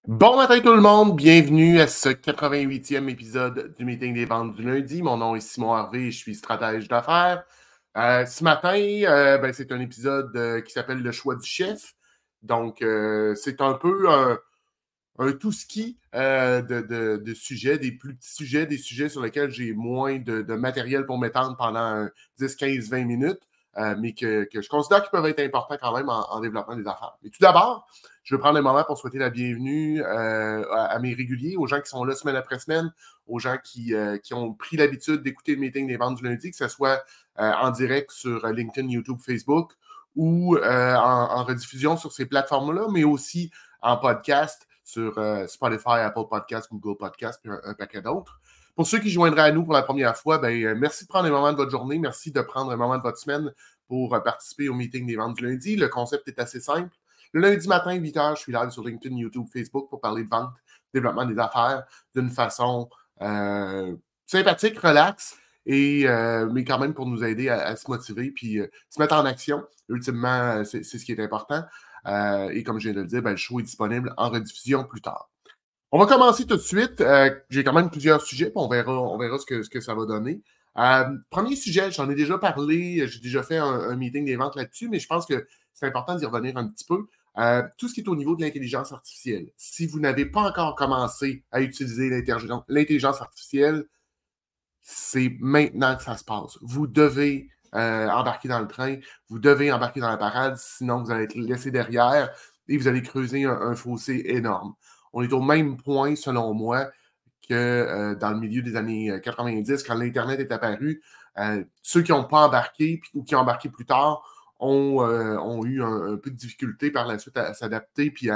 Bon matin tout le monde, bienvenue à ce 88e épisode du Meeting des ventes du lundi. Mon nom est Simon Harvey et je suis stratège d'affaires. Ce matin, c'est un épisode qui s'appelle Le choix du chef. Donc, c'est un peu un tout-ski de sujets, des plus petits sujets, des sujets sur lesquels j'ai moins de matériel pour m'étendre pendant 10, 15, 20 minutes, mais que je considère qu'ils peuvent être importants quand même en développement des affaires. Mais tout d'abord, je veux prendre un moment pour souhaiter la bienvenue à mes réguliers, aux gens qui sont là semaine après semaine, aux gens qui ont pris l'habitude d'écouter le meeting des ventes du lundi, que ce soit en direct sur LinkedIn, YouTube, Facebook, ou en rediffusion sur ces plateformes-là, mais aussi en podcast sur Spotify, Apple Podcasts, Google Podcasts, puis un paquet d'autres. Pour ceux qui joindraient à nous pour la première fois, merci de prendre un moment de votre journée, merci de prendre un moment de votre semaine pour participer au meeting des ventes du lundi. Le concept est assez simple. Le lundi matin, 8h, je suis live sur LinkedIn, YouTube, Facebook pour parler de vente, développement des affaires d'une façon sympathique, relaxe, mais quand même pour nous aider à se motiver puis se mettre en action. Ultimement, c'est ce qui est important. Et comme je viens de le dire, le show est disponible en rediffusion plus tard. On va commencer tout de suite. J'ai quand même plusieurs sujets, puis on verra ce que ça va donner. Premier sujet, j'en ai déjà parlé, j'ai déjà fait un meeting des ventes là-dessus, mais je pense que c'est important d'y revenir un petit peu. Tout ce qui est au niveau de l'intelligence artificielle. Si vous n'avez pas encore commencé à utiliser l'intelligence artificielle, c'est maintenant que ça se passe. Vous devez embarquer dans le train, vous devez embarquer dans la parade, sinon vous allez être laissé derrière et vous allez creuser un fossé énorme. On est au même point, selon moi, que dans le milieu des années 90, quand l'Internet est apparu. Ceux qui n'ont pas embarqué ou qui ont embarqué plus tard ont eu un peu de difficulté par la suite à s'adapter puis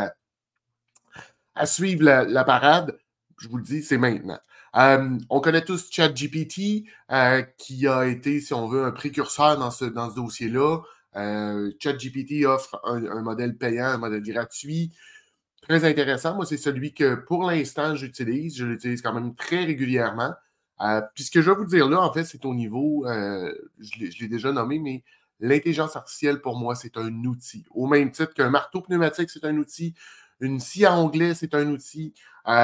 à suivre la parade. Je vous le dis, c'est maintenant. On connaît tous ChatGPT, qui a été, si on veut, un précurseur dans ce dossier-là. ChatGPT offre un modèle payant, un modèle gratuit. Très intéressant. Moi, c'est celui que, pour l'instant, j'utilise. Je l'utilise quand même très régulièrement. Puis ce que je vais vous dire là, en fait, c'est au niveau, je l'ai déjà nommé, mais l'intelligence artificielle, pour moi, c'est un outil. Au même titre qu'un marteau pneumatique, c'est un outil. Une scie à onglet, c'est un outil.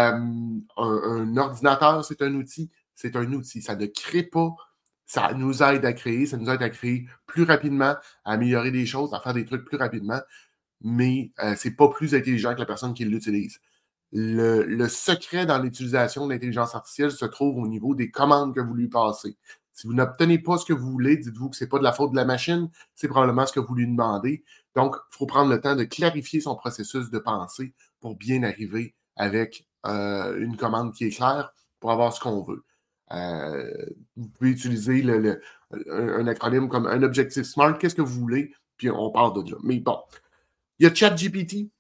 Un ordinateur, c'est un outil. C'est un outil. Ça ne crée pas. Ça nous aide à créer. Ça nous aide à créer plus rapidement, à améliorer des choses, à faire des trucs plus rapidement. Mais c'est pas plus intelligent que la personne qui l'utilise. Le secret dans l'utilisation de l'intelligence artificielle se trouve au niveau des commandes que vous lui passez. Si vous n'obtenez pas ce que vous voulez, dites-vous que ce n'est pas de la faute de la machine, c'est probablement ce que vous lui demandez. Donc, il faut prendre le temps de clarifier son processus de pensée pour bien arriver avec une commande qui est claire pour avoir ce qu'on veut. Vous pouvez utiliser un acronyme comme un objectif SMART, qu'est-ce que vous voulez, puis on part de là. Mais bon, il y a ChatGPT.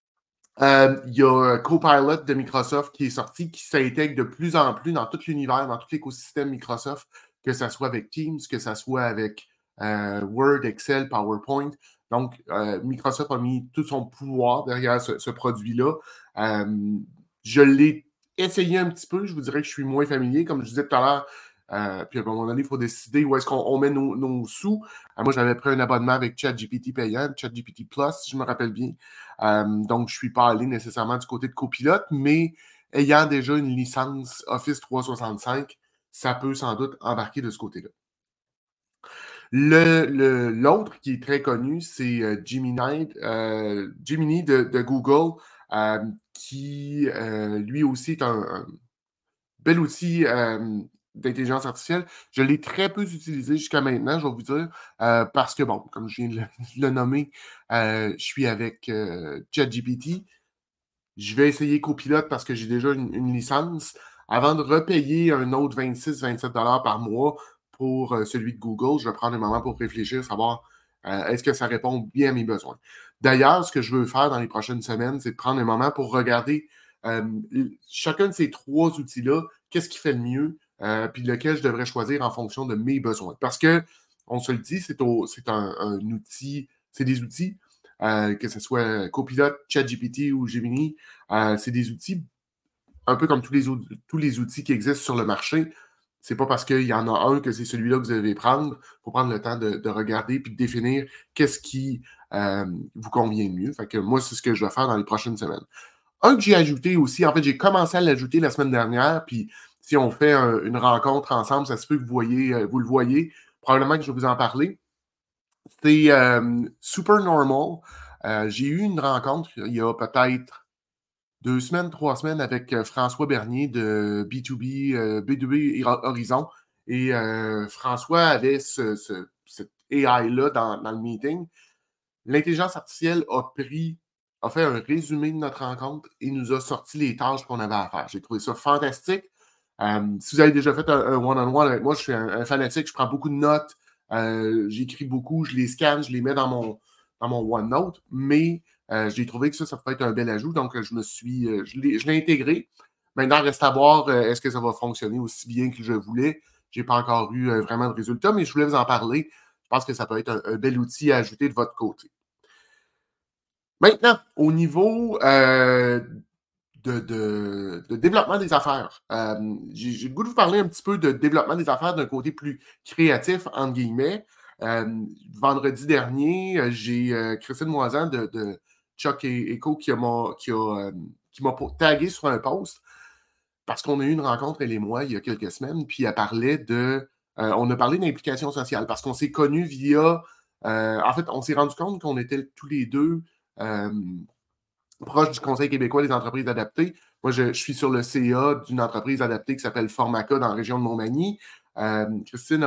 Il y a Copilot de Microsoft qui est sorti, qui s'intègre de plus en plus dans tout l'univers, dans tout l'écosystème Microsoft, que ce soit avec Teams, que ce soit avec Word, Excel, PowerPoint. Donc, Microsoft a mis tout son pouvoir derrière ce produit-là. Je l'ai essayé un petit peu, je vous dirais que je suis moins familier. Comme je disais tout à l'heure, puis à un moment donné, il faut décider où est-ce qu'on met nos sous. Moi, j'avais pris un abonnement avec ChatGPT payant, ChatGPT Plus, si je me rappelle bien. Donc, je ne suis pas allé nécessairement du côté de copilote, mais ayant déjà une licence Office 365, ça peut sans doute embarquer de ce côté-là. L'autre qui est très connu, c'est Gemini de Google, qui lui aussi est un bel outil d'intelligence artificielle. Je l'ai très peu utilisé jusqu'à maintenant, je vais vous dire, parce que, bon, comme je viens de le nommer, je suis avec ChatGPT. Je vais essayer Copilot parce que j'ai déjà une licence avant de repayer un autre 26-27 $ par mois pour celui de Google. Je vais prendre un moment pour réfléchir, savoir est-ce que ça répond bien à mes besoins. D'ailleurs, ce que je veux faire dans les prochaines semaines, c'est de prendre un moment pour regarder chacun de ces trois outils-là, qu'est-ce qui fait le mieux, puis lequel je devrais choisir en fonction de mes besoins. Parce que, on se le dit, c'est un outil, c'est des outils, que ce soit Copilot, ChatGPT ou Gemini, c'est des outils, un peu comme tous les outils qui existent sur le marché. C'est pas parce qu'il y en a un que c'est celui-là que vous devez prendre. Il faut prendre le temps de regarder puis de définir qu'est-ce qui vous convient le mieux. Fait que moi, c'est ce que je vais faire dans les prochaines semaines. Un que j'ai ajouté aussi, en fait, j'ai commencé à l'ajouter la semaine dernière, puis si on fait une rencontre ensemble, ça se peut que vous le voyez. Probablement que je vais vous en parler. C'est Super Normal. J'ai eu une rencontre il y a peut-être 2 semaines, 3 semaines avec François Bernier de B2B Horizon. Et François avait cette AI-là dans le meeting. L'intelligence artificielle a fait un résumé de notre rencontre et nous a sorti les tâches qu'on avait à faire. J'ai trouvé ça fantastique. Si vous avez déjà fait un one-on-one avec moi, je suis un fanatique, je prends beaucoup de notes, j'écris beaucoup, je les scanne, je les mets dans mon OneNote, mais j'ai trouvé que ça peut être un bel ajout, donc je l'ai intégré. Maintenant, reste à voir est-ce que ça va fonctionner aussi bien que je voulais. Je n'ai pas encore eu vraiment de résultats, mais je voulais vous en parler. Je pense que ça peut être un bel outil à ajouter de votre côté. Maintenant, au niveau de développement des affaires, j'ai le goût de vous parler un petit peu de développement des affaires d'un côté plus créatif, entre guillemets. Vendredi dernier, j'ai Christine Moisan de Chuck et Echo qui m'a tagué sur un post parce qu'on a eu une rencontre, elle et moi, il y a quelques semaines, puis elle parlait on a parlé d'implication sociale parce qu'on s'est connus via. En fait, on s'est rendu compte qu'on était tous les deux euh, proches du Conseil québécois des entreprises adaptées. Moi, je suis sur le CA d'une entreprise adaptée qui s'appelle Formaca dans la région de Montmagny. Christine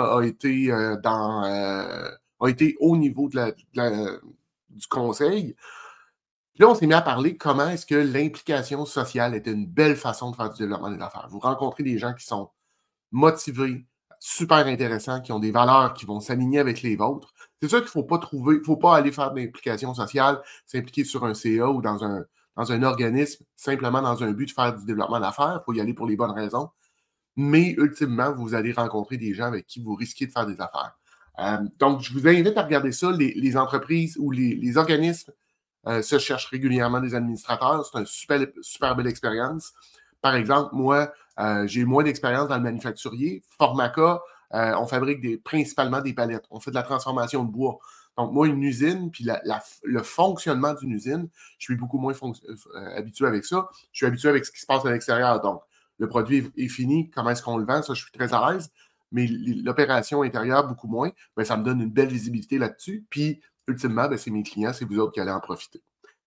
a été au niveau du conseil. Puis là, on s'est mis à parler comment est-ce que l'implication sociale était une belle façon de faire du développement des affaires. Vous rencontrez des gens qui sont motivés, super intéressants, qui ont des valeurs qui vont s'aligner avec les vôtres. C'est sûr qu'il ne faut pas aller faire de l'implication sociale, s'impliquer sur un CA ou dans un organisme simplement dans un but de faire du développement d'affaires. Il faut y aller pour les bonnes raisons. Mais ultimement, vous allez rencontrer des gens avec qui vous risquez de faire des affaires. Donc, je vous invite à regarder ça. Les entreprises ou les organismes se cherchent régulièrement des administrateurs. C'est une super, super belle expérience. Par exemple, moi, j'ai moins d'expérience dans le manufacturier. Formaca, on fabrique principalement des palettes. On fait de la transformation de bois. Donc, moi, une usine, puis le fonctionnement d'une usine, je suis beaucoup moins habitué avec ça. Je suis habitué avec ce qui se passe à l'extérieur. Donc, le produit est fini, comment est-ce qu'on le vend, ça, je suis très à l'aise. Mais l'opération intérieure, beaucoup moins, ben, ça me donne une belle visibilité là-dessus. Puis, ultimement, ben, c'est mes clients, c'est vous autres qui allez en profiter.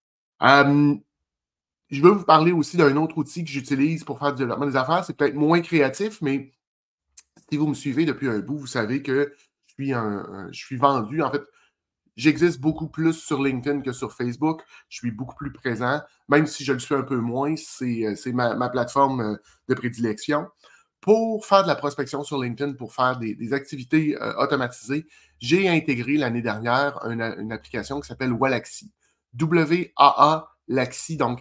Je veux vous parler aussi d'un autre outil que j'utilise pour faire du développement des affaires. C'est peut-être moins créatif, mais si vous me suivez depuis un bout, vous savez que je suis vendu. En fait, j'existe beaucoup plus sur LinkedIn que sur Facebook. Je suis beaucoup plus présent, même si je le suis un peu moins. C'est ma plateforme de prédilection. Pour faire de la prospection sur LinkedIn, pour faire des activités automatisées, j'ai intégré l'année dernière une application qui s'appelle Walaxy. WAA Laxy, donc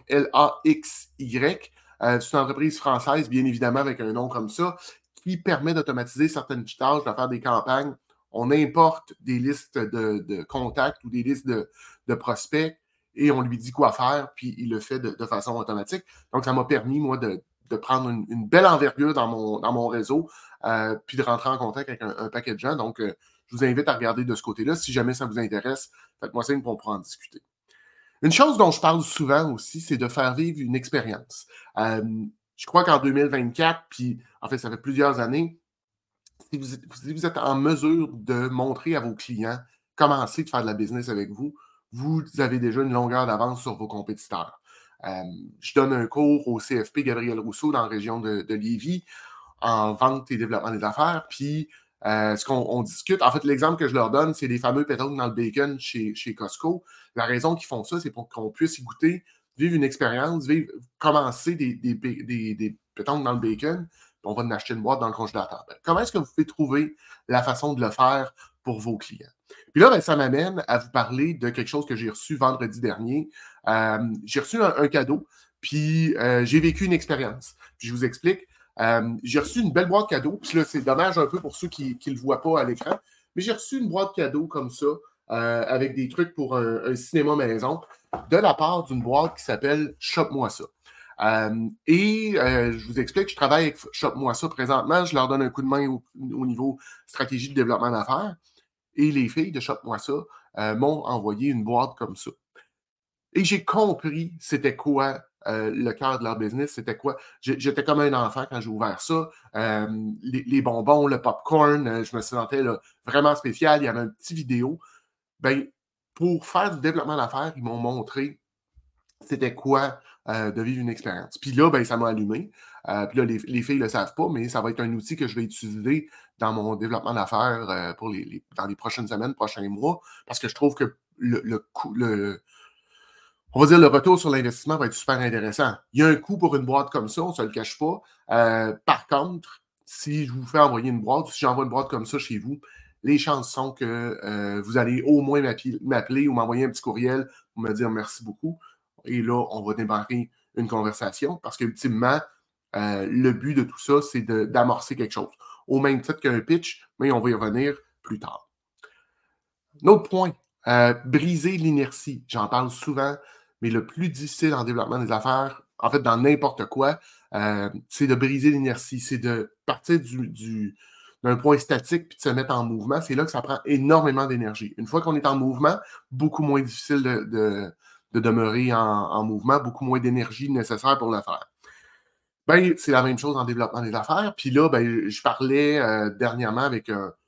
Laxy. C'est une entreprise française, bien évidemment, avec un nom comme ça, qui permet d'automatiser certaines tâches, de faire des campagnes. On importe des listes de contacts ou des listes de prospects et on lui dit quoi faire, puis il le fait de façon automatique. Donc, ça m'a permis, moi, de prendre une belle envergure dans mon réseau, puis de rentrer en contact avec un paquet de gens. Donc, je vous invite à regarder de ce côté-là. Si jamais ça vous intéresse, faites-moi signe pour on pourra en discuter. Une chose dont je parle souvent aussi, c'est de faire vivre une expérience. Je crois qu'en 2024, puis en fait, ça fait plusieurs années, si vous êtes en mesure de montrer à vos clients comment c'est de faire de la business avec vous, vous avez déjà une longueur d'avance sur vos compétiteurs. Je donne un cours au CFP Gabriel Rousseau dans la région de Lévis en vente et développement des affaires. Puis, ce qu'on discute, en fait, l'exemple que je leur donne, c'est les fameux pétanques dans le bacon chez Costco. La raison qu'ils font ça, c'est pour qu'on puisse y goûter, vivre une expérience, commencer des pétanques dans le bacon, puis on va en acheter une boîte dans le congélateur. Ben, comment est-ce que vous pouvez trouver la façon de le faire pour vos clients? Puis là, ben, ça m'amène à vous parler de quelque chose que j'ai reçu vendredi dernier. J'ai reçu un cadeau, puis j'ai vécu une expérience. Puis je vous explique. J'ai reçu une belle boîte cadeau. Puis là, c'est dommage un peu pour ceux qui ne le voient pas à l'écran. Mais j'ai reçu une boîte cadeau comme ça, avec des trucs pour un cinéma maison, de la part d'une boîte qui s'appelle Shop-moi ça. Je vous explique, je travaille avec Shop-moi ça présentement. Je leur donne un coup de main au niveau stratégie de développement d'affaires. Et les filles de Shop-moi ça m'ont envoyé une boîte comme ça. Et j'ai compris c'était quoi le cœur de leur business, c'était quoi? J'étais comme un enfant quand j'ai ouvert ça. Les bonbons, le popcorn, je me sentais là, vraiment spécial. Il y avait une petite vidéo. Ben, pour faire du développement d'affaires, ils m'ont montré c'était quoi de vivre une expérience. Puis là, ben, ça m'a allumé. Puis là, les filles ne le savent pas, mais ça va être un outil que je vais utiliser dans mon développement d'affaires pour dans les prochaines semaines, prochains mois, parce que je trouve que on va dire le retour sur l'investissement va être super intéressant. Il y a un coût pour une boîte comme ça, on ne se le cache pas. Par contre, si je vous fais envoyer une boîte, ou si j'envoie une boîte comme ça chez vous, les chances sont que vous allez au moins m'appeler ou m'envoyer un petit courriel pour me dire merci beaucoup. Et là, on va démarrer une conversation parce qu'ultimement, le but de tout ça, c'est d'amorcer quelque chose. Au même titre qu'un pitch, mais on va y revenir plus tard. Un autre point, briser l'inertie. J'en parle souvent, mais le plus difficile en développement des affaires, en fait, dans n'importe quoi, c'est de briser l'inertie. C'est de partir d'un point statique puis de se mettre en mouvement. C'est là que ça prend énormément d'énergie. Une fois qu'on est en mouvement, beaucoup moins difficile de demeurer en mouvement, beaucoup moins d'énergie nécessaire pour le faire. Ben, c'est la même chose en développement des affaires. Puis là, ben, je parlais dernièrement avec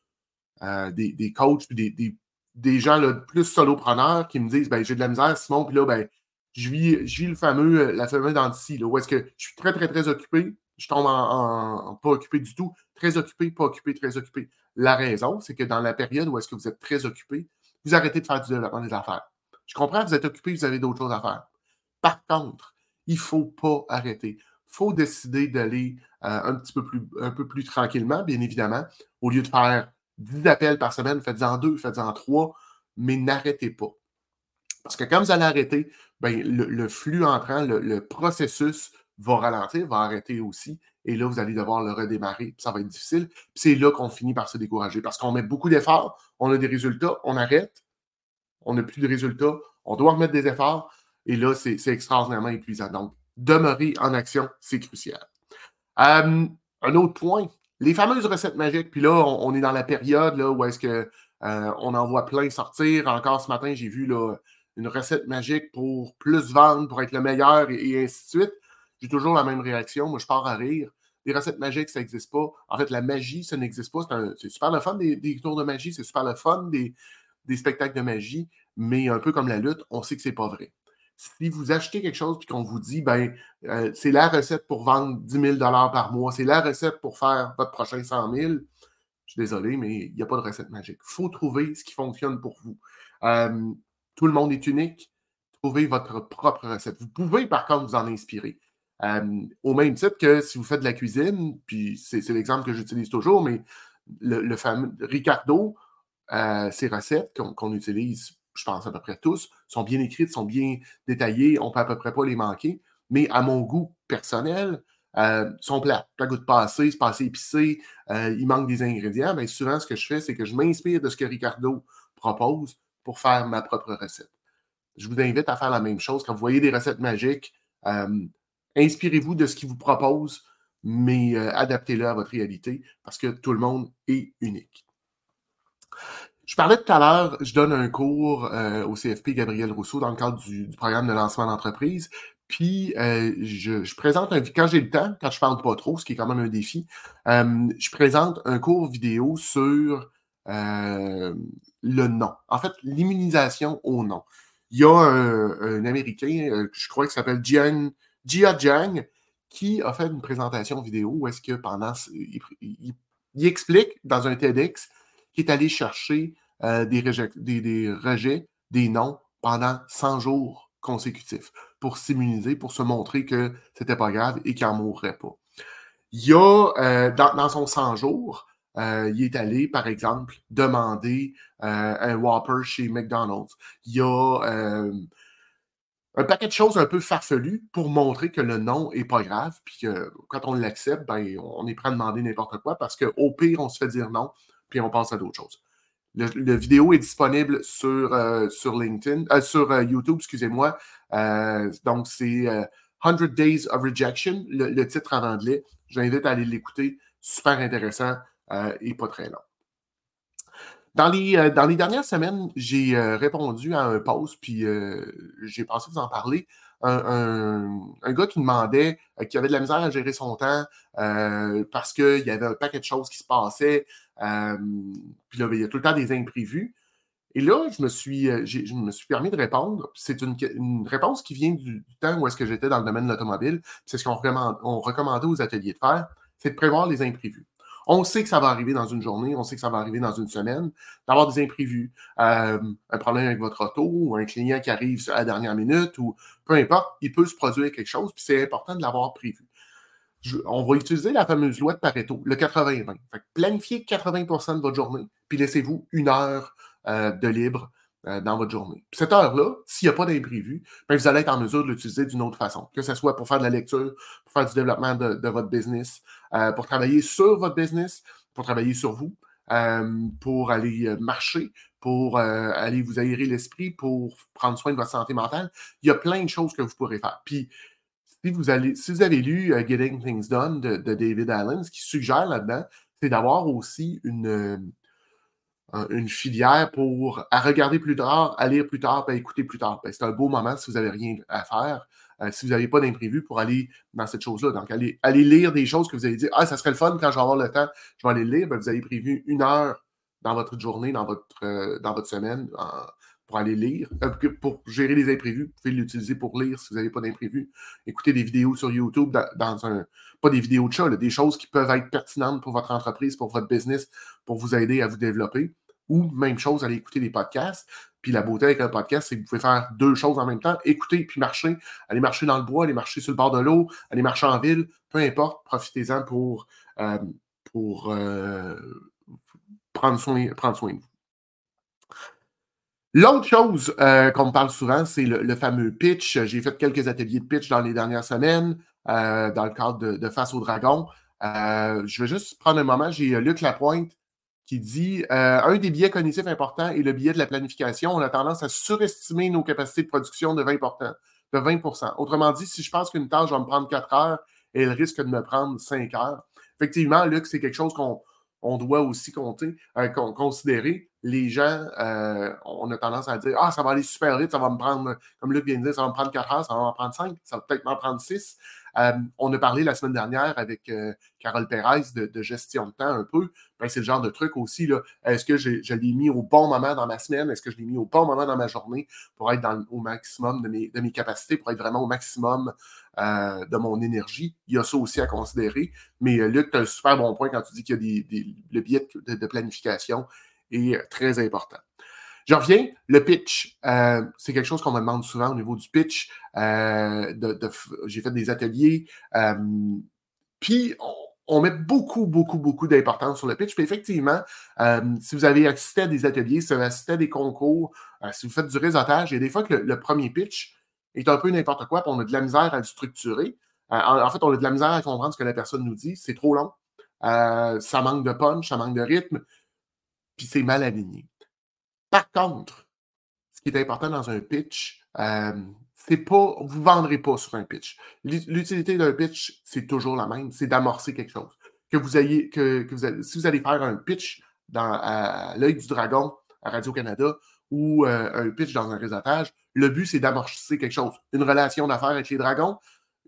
des coachs, puis des gens là, plus solopreneurs qui me disent ben, j'ai de la misère, Simon, puis là, ben, je vis la fameuse dent de scie, là, où est-ce que je suis très, très, très occupé, je tombe en pas occupé du tout, très occupé, pas occupé, très occupé. La raison, c'est que dans la période où est-ce que vous êtes très occupé, vous arrêtez de faire du développement des affaires. Je comprends, vous êtes occupé, vous avez d'autres choses à faire. Par contre, il ne faut pas arrêter. Il faut décider d'aller un peu plus tranquillement, bien évidemment, au lieu de faire 10 appels par semaine, faites-en 2, faites-en 3, mais n'arrêtez pas. Parce que quand vous allez arrêter, ben, le flux entrant, le processus va ralentir, va arrêter aussi. Et là, vous allez devoir le redémarrer. Puis ça va être difficile. Puis c'est là qu'on finit par se décourager. Parce qu'on met beaucoup d'efforts, on a des résultats, on arrête, on n'a plus de résultats, on doit remettre des efforts. Et là, c'est extraordinairement épuisant. Donc, demeurer en action, c'est crucial. Un autre point, les fameuses recettes magiques. Puis là, on est dans la période là, où est-ce que on en voit plein sortir. Encore ce matin, j'ai vu là, une recette magique pour plus vendre, pour être le meilleur et ainsi de suite. J'ai toujours la même réaction. Moi, je pars à rire. Les recettes magiques, ça n'existe pas. En fait, la magie, ça n'existe pas. C'est super le fun des tours de magie. C'est super le fun des spectacles de magie. Mais un peu comme la lutte, on sait que c'est pas vrai. Si vous achetez quelque chose et qu'on vous dit, ben, c'est la recette pour vendre 10 000 par mois, c'est la recette pour faire votre prochain 100 000, je suis désolé, mais il n'y a pas de recette magique. Il faut trouver ce qui fonctionne pour vous. Tout le monde est unique. Trouvez votre propre recette. Vous pouvez, par contre, vous en inspirer. Au même titre que si vous faites de la cuisine, puis c'est l'exemple que j'utilise toujours, mais le fameux Ricardo, ces recettes qu'on utilise, je pense à peu près tous, sont bien écrites, sont bien détaillées, on peut à peu près pas les manquer, mais à mon goût personnel, sont plates. Ça goûte pas assez, c'est pas assez épicé, il manque des ingrédients. Bien, souvent, ce que je fais, c'est que je m'inspire de ce que Ricardo propose pour faire ma propre recette. Je vous invite à faire la même chose. Quand vous voyez des recettes magiques, inspirez-vous de ce qu'il vous propose, mais adaptez-le à votre réalité parce que tout le monde est unique. Je parlais tout à l'heure, je donne un cours au CFP Gabriel Rousseau dans le cadre du programme de lancement d'entreprise. Puis, je présente quand j'ai le temps, quand je parle pas trop, ce qui est quand même un défi, je présente un cours vidéo sur le nom. En fait, l'immunisation au nom. Il y a un Américain, je crois qu'il s'appelle Jia Jiang, qui a fait une présentation vidéo où est-ce que il explique dans un TEDx qui est allé chercher des rejets, des noms pendant 100 jours consécutifs pour s'immuniser, pour se montrer que c'était pas grave et qu'il n'en mourrait pas. Il y a, dans son 100 jours, il est allé, par exemple, demander un Whopper chez McDonald's. Il y a un paquet de choses un peu farfelues pour montrer que le nom n'est pas grave, puis que quand on l'accepte, ben, on est prêt à demander n'importe quoi parce qu'au pire, on se fait dire non, puis on passe à d'autres choses. Le vidéo est disponible sur LinkedIn, sur YouTube, excusez-moi. Donc, c'est 100 Days of Rejection, le titre en anglais. J'invite à aller l'écouter. Super intéressant et pas très long. Dans les dernières semaines, j'ai répondu à un post, puis j'ai pensé vous en parler. Un gars qui demandait, qui avait de la misère à gérer son temps parce qu'il y avait un paquet de choses qui se passaient. euh, puis là, ben, il y a tout le temps des imprévus. Et là, je me suis permis de répondre. C'est une réponse qui vient du temps où est-ce que j'étais dans le domaine de l'automobile. C'est ce on recommandait aux ateliers de faire, c'est de prévoir les imprévus. On sait que ça va arriver dans une journée, on sait que ça va arriver dans une semaine, d'avoir des imprévus. Un problème avec votre auto, ou un client qui arrive à la dernière minute, ou peu importe, il peut se produire quelque chose, puis c'est important de l'avoir prévu. On va utiliser la fameuse loi de Pareto, le 80-20. Fait que planifiez 80% de votre journée, puis laissez-vous une heure de libre dans votre journée. Puis cette heure-là, s'il n'y a pas d'imprévu, ben vous allez être en mesure de l'utiliser d'une autre façon, que ce soit pour faire de la lecture, pour faire du développement de votre business, pour travailler sur votre business, pour travailler sur vous, pour aller marcher, pour aller vous aérer l'esprit, pour prendre soin de votre santé mentale. Il y a plein de choses que vous pourrez faire. Puis, si vous avez lu Getting Things Done de David Allen, ce qu'il suggère là-dedans, c'est d'avoir aussi une filière à regarder plus tard, à lire plus tard, puis à écouter plus tard. Ben, c'est un beau moment si vous n'avez rien à faire, si vous n'avez pas d'imprévu pour aller dans cette chose-là. Donc, allez lire des choses que vous allez dire, ah, ça serait le fun quand je vais avoir le temps, je vais aller le lire. Ben, vous avez prévu une heure dans votre journée, dans votre semaine, pour aller lire. Pour gérer les imprévus, vous pouvez l'utiliser pour lire si vous n'avez pas d'imprévu. Écouter des vidéos sur YouTube pas des vidéos de chat, là, des choses qui peuvent être pertinentes pour votre entreprise, pour votre business, pour vous aider à vous développer. Ou même chose, aller écouter des podcasts. Puis la beauté avec un podcast, c'est que vous pouvez faire deux choses en même temps, écouter puis marcher. Aller marcher dans le bois, aller marcher sur le bord de l'eau, aller marcher en ville, peu importe, profitez-en euh, pour prendre soin de vous. L'autre chose qu'on me parle souvent, c'est le fameux pitch. J'ai fait quelques ateliers de pitch dans les dernières semaines dans le cadre de Face au Dragon. Je vais juste prendre un moment. J'ai Luc Lapointe qui dit un des biais cognitifs importants est le biais de la planification. On a tendance à surestimer nos capacités de production de 20%. Autrement dit, si je pense qu'une tâche va me prendre 4 heures, elle risque de me prendre 5 heures. Effectivement, Luc, c'est quelque chose qu'on doit aussi considérer. Les gens, on a tendance à dire, ah, ça va aller super vite, ça va me prendre, comme Luc vient de dire, ça va me prendre 4 heures, ça va m'en prendre 5, ça va peut-être m'en prendre 6. On a parlé la semaine dernière avec Carole Perez de gestion de temps un peu. Ben, c'est le genre de truc aussi. Là. Est-ce que je l'ai mis au bon moment dans ma semaine? Est-ce que je l'ai mis au bon moment dans ma journée pour être au maximum de mes capacités, pour être vraiment au maximum de mon énergie? Il y a ça aussi à considérer. Mais Luc, tu as un super bon point quand tu dis qu'il y a le biais de planification est très important. Je reviens, le pitch. C'est quelque chose qu'on me demande souvent au niveau du pitch. J'ai fait des ateliers. Puis, on met beaucoup, beaucoup, beaucoup d'importance sur le pitch. Puis effectivement, si vous avez assisté à des ateliers, si vous avez assisté à des concours, si vous faites du réseautage, il y a des fois que le premier pitch est un peu n'importe quoi, puis on a de la misère à le structurer. En fait, on a de la misère à comprendre ce que la personne nous dit. C'est trop long. Ça manque de punch, ça manque de rythme, puis c'est mal aligné. Par contre, ce qui est important dans un pitch, c'est pas, vous ne vendrez pas sur un pitch. L'utilité d'un pitch, c'est toujours la même, c'est d'amorcer quelque chose. Si vous allez faire un pitch à l'œil du dragon à Radio-Canada ou un pitch dans un réseautage, le but, c'est d'amorcer quelque chose. Une relation d'affaires avec les dragons,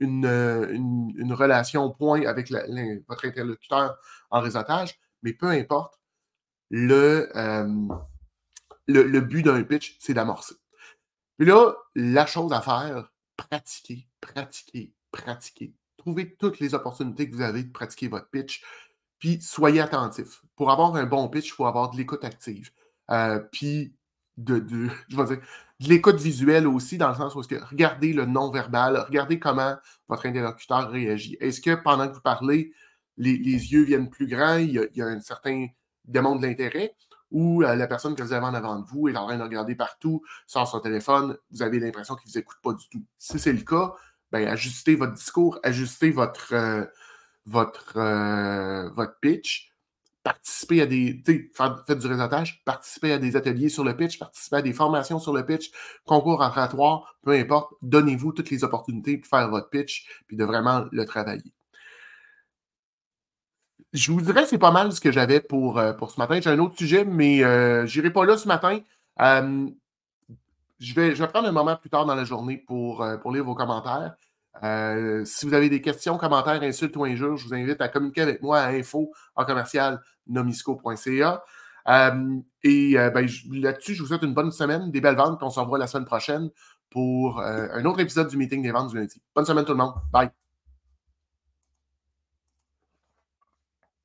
une relation au point avec votre interlocuteur en réseautage, mais peu importe, le but d'un pitch, c'est d'amorcer. Puis là, la chose à faire, pratiquer, pratiquer, pratiquer. Trouvez toutes les opportunités que vous avez de pratiquer votre pitch, puis soyez attentif. Pour avoir un bon pitch, il faut avoir de l'écoute active. Puis, je vais dire, de l'écoute visuelle aussi, dans le sens où regardez le non-verbal, regardez comment votre interlocuteur réagit. Est-ce que pendant que vous parlez, les yeux viennent plus grands, il y a un certain démontre de l'intérêt, ou la personne que vous avez en avant de vous est en train de regarder partout, sort son téléphone, vous avez l'impression qu'il ne vous écoute pas du tout. Si c'est le cas, ben, ajustez votre discours, ajustez votre pitch, participez à faites du réseautage, participez à des ateliers sur le pitch, participez à des formations sur le pitch, concours oratoire, peu importe, donnez-vous toutes les opportunités pour faire votre pitch, puis de vraiment le travailler. Je vous dirais, c'est pas mal ce que j'avais pour ce matin. J'ai un autre sujet, mais j'irai pas là ce matin. Euh, je vais prendre un moment plus tard dans la journée pour lire vos commentaires. Si vous avez des questions, commentaires, insultes ou injures, je vous invite à communiquer avec moi à info@nomisco.ca. Là-dessus, je vous souhaite une bonne semaine, des belles ventes, puis on se revoit la semaine prochaine pour un autre épisode du meeting des ventes du lundi. Bonne semaine tout le monde. Bye.